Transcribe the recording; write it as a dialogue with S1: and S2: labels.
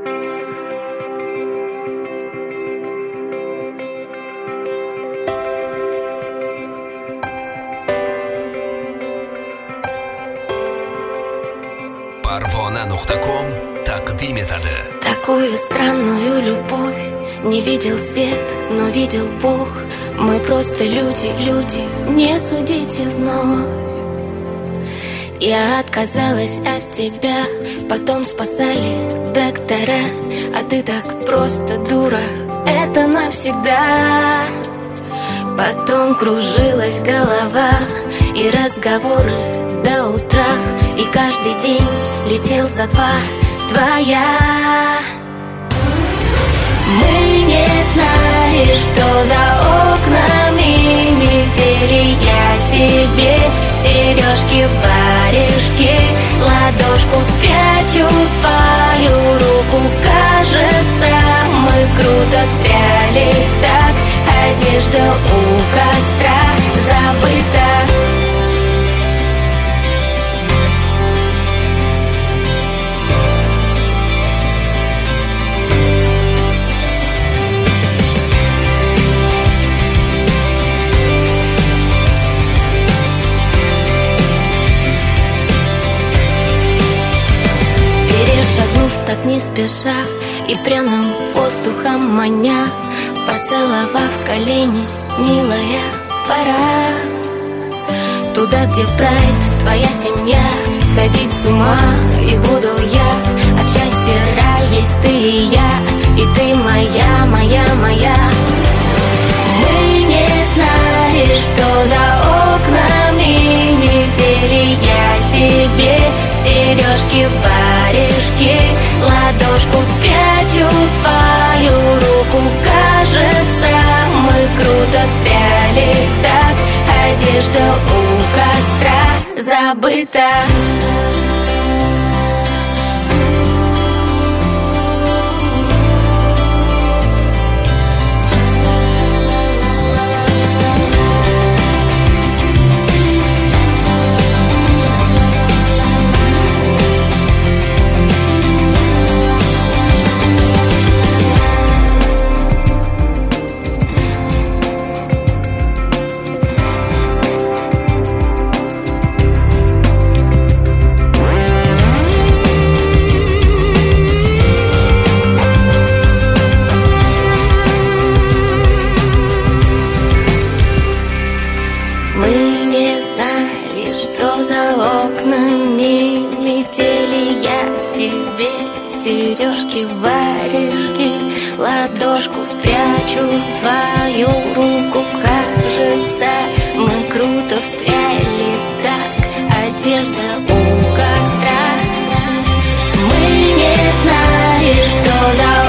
S1: Parvona.com taqdim etadi.
S2: Такую странную любовь не видел свет, но видел Бог. Мы просто люди, не судите вновь. Я отказалась от тебя, потом спасали доктора. А ты так просто дура, это навсегда. Потом кружилась голова и разговоры до утра. И каждый день летел за два твоя. Мы не знали, что за окнами метели. Я себе сережки, варежки, ладошку спрячу в твою руку. Кажется, мы круто встряли так. Одежда у костра забыта. Так не спеша и пряным воздухом маня, поцеловав колени, милая, пора туда, где прайд, твоя семья. Сходить с ума и буду я. От счастья рай есть ты и я. И ты моя, моя, моя. Мы не знали, что за окнами метели. Я себе сережки, варежки, ладошку спрячу в твою руку. Кажется, мы круто встряли так. Одежда у костра забыта. Сережки, варежки, ладошку спрячу в твою руку. Кажется, мы круто встряли так. Одежда у костра. Мы не знали, что за